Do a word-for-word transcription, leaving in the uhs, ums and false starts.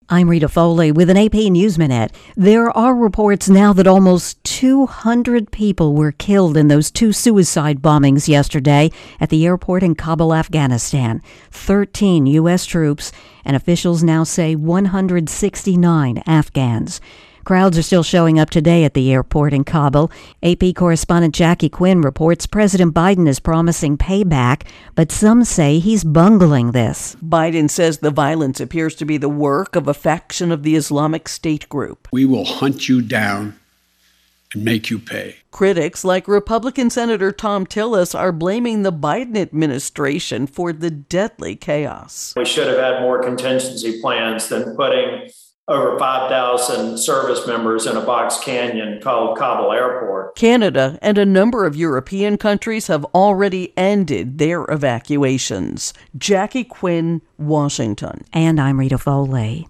I'm Rita Foley with an A P News Minute. There are reports now that almost two hundred people were killed in those two suicide bombings yesterday at the airport in Kabul, Afghanistan. thirteen U S troops, and officials now say one hundred sixty-nine Afghans. Crowds are still showing up today at the airport in Kabul. A P correspondent Jackie Quinn reports President Biden is promising payback, but some say he's bungling this. Biden says the violence appears to be the work of a faction of the Islamic State group. We will hunt you down and make you pay. Critics like Republican Senator Thom Tillis are blaming the Biden administration for the deadly chaos. We should have had more contingency plans than putting over five thousand service members in a box canyon called Kabul Airport. Canada and a number of European countries have already ended their evacuations. Jackie Quinn, Washington. And I'm Rita Foley.